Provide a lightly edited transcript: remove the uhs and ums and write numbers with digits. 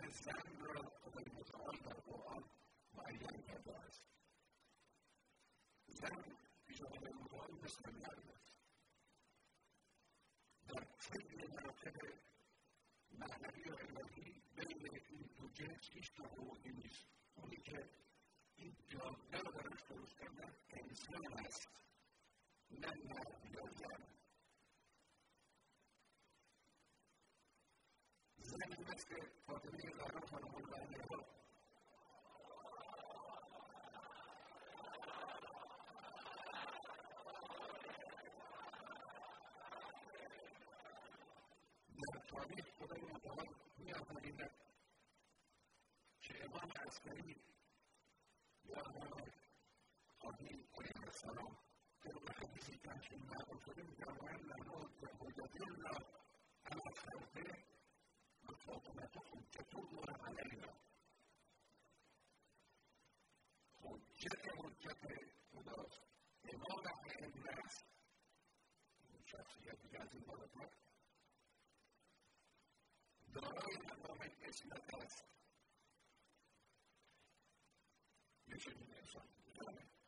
زن را خدای متعال در قرآن معین کرده است. زن پیش خدای متعال مثل مرد است. در طی مراتب معنوی و الهی بین این دو جنس هیچ تفاوتی نیست. اونی که این جاده رو براش درست کردن انسان است، نه مرد یا زن. زن این است که فاطمه زهرا سلام الله علیها در تاریخ خدای متعال می‌آفریند که امام عسکری یا امام خاتمی علیه السلام طبق حدیثی که همچنین نقل شده می‌فرمایند نحن حجة الله علی خلقه و فاطمة حجة الله علینا. حجت خداست، امام ائمه است، شخصیتی از این بالاتر دارای مقام عصمت است. میشه این انسان